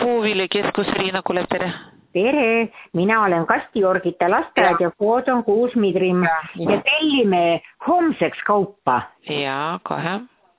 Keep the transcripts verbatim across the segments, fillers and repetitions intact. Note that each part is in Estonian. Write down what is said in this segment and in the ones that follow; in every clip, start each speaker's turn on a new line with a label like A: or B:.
A: Puuviljakeskus Riina Kulev, tere.
B: Tere, mina olen Kastiorgite lasteaed ja, ja kood on kuus Midrim ja, ja. ja tellime homseks kaupa.
A: Ja, kohe.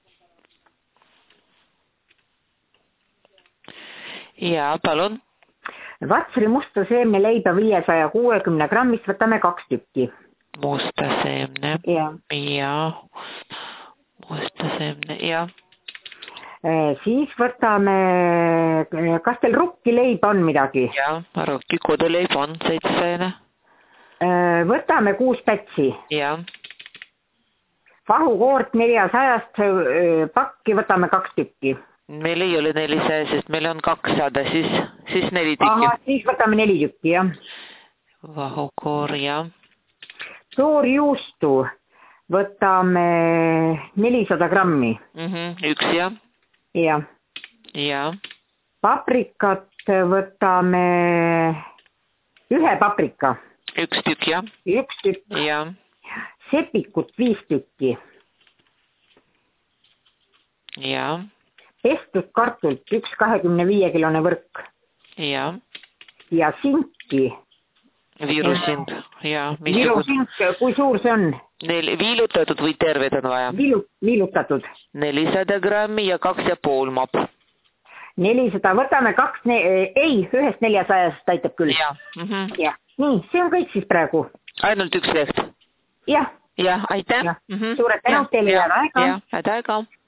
A: Ja, palun.
B: Vatsri musta seemne leiba viiesaja kuuekümne grammist võtame kaks tükki.
A: Musta seemne.
B: Ja.
A: Ja. Musta seemne, ja.
B: Siis võtame, kas teil rukki leib on midagi?
A: Ja, rukki koduleib on seitsesajane.
B: Võtame kuus pätsi.
A: Ja.
B: Vahukoort neljasajast pakki võtame kaks tükki.
A: Meil ei ole nelisaja, sest meil on kakssada, siis, siis neli tükki.
B: Aha, siis võtame neli tükki, jah.
A: Vahukoor, jah.
B: Soorjuustu võtame nelisada grammi.
A: Mm-hmm, üks, jah.
B: Ja.
A: Ja.
B: Paprikat võtame ühe paprika.
A: Üks tükk, jah.
B: Üks tükk.
A: Ja.
B: Sepikut viis tükki.
A: Ja.
B: Pestud kartult üks kahekümne viie kilone võrk.
A: Ja.
B: Ja sinki.
A: Viirusink, ja.
B: Viirusink, kui suur see on?
A: Neil viilutatud või terved on vaja?
B: Viilu, viilutatud.
A: nelisada grammi ja kaks ja pool map.
B: nelisada, võtame kaks, ne... ei, ühest neljasajast aitab küll.
A: Ja. Mm-hmm.
B: Ja. Nii, see on kõik siis praegu.
A: Ainult üks leht?
B: Jah.
A: Jah, aitäh.
B: Ja. Mm-hmm. Suured tänud teile ja aega.
A: Ja, aega.